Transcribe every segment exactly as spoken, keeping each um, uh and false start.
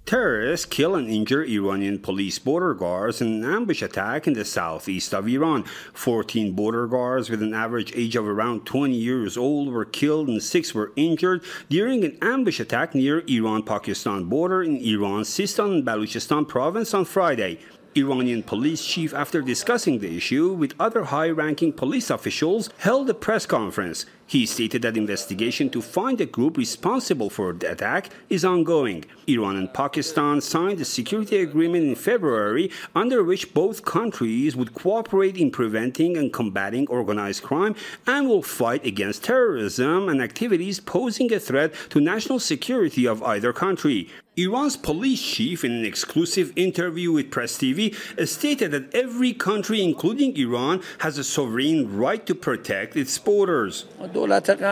Terrorists kill and injure Iranian police border guards in an ambush attack in the southeast of Iran. fourteen border guards with an average age of around twenty years old were killed and six were injured during an ambush attack near Iran-Pakistan border in Iran's Sistan and Baluchistan province on Friday. Iranian police chief, after discussing the issue with other high-ranking police officials, held a press conference. He stated that investigation to find the group responsible for the attack is ongoing. Iran and Pakistan signed a security agreement in February under which both countries would cooperate in preventing and combating organized crime and will fight against terrorism and activities posing a threat to national security of either country. Iran's police chief, in an exclusive interview with Press T V, stated that every country, including Iran, has a sovereign right to protect its borders. We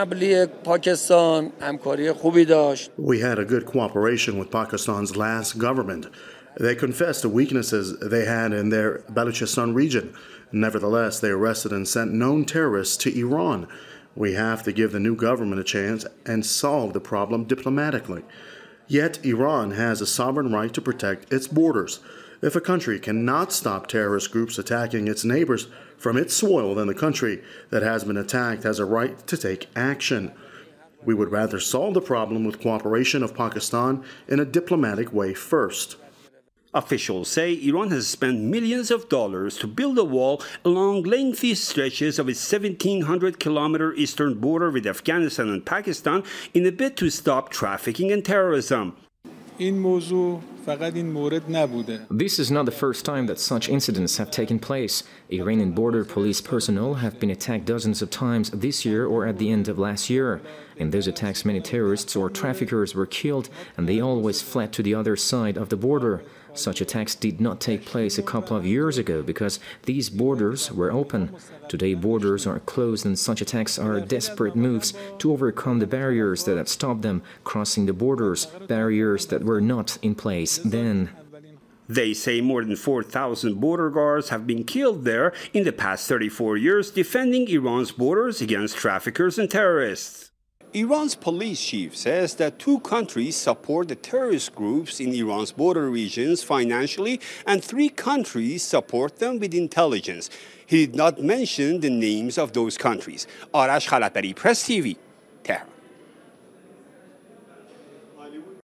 had a good cooperation with Pakistan's last government. They confessed the weaknesses they had in their Baluchistan region. Nevertheless, they arrested and sent known terrorists to Iran. We have to give the new government a chance and solve the problem diplomatically. Yet Iran has a sovereign right to protect its borders. If a country cannot stop terrorist groups attacking its neighbors from its soil, then the country that has been attacked has a right to take action. We would rather solve the problem with cooperation of Pakistan in a diplomatic way first. Officials say Iran has spent millions of dollars to build a wall along lengthy stretches of its seventeen hundred kilometer eastern border with Afghanistan and Pakistan in a bid to stop trafficking and terrorism. This is not the first time that such incidents have taken place. Iranian border police personnel have been attacked dozens of times this year or at the end of last year. In those attacks, many terrorists or traffickers were killed, and they always fled to the other side of the border. Such attacks did not take place a couple of years ago because these borders were open. Today, borders are closed, and such attacks are desperate moves to overcome the barriers that have stopped them crossing the borders, barriers that were not in place then. They say more than four thousand border guards have been killed there in the past thirty-four years defending Iran's borders against traffickers and terrorists. Iran's police chief says that two countries support the terrorist groups in Iran's border regions financially, and three countries support them with intelligence. He did not mention the names of those countries. Arash Khalatbari, Press T V, Tehran.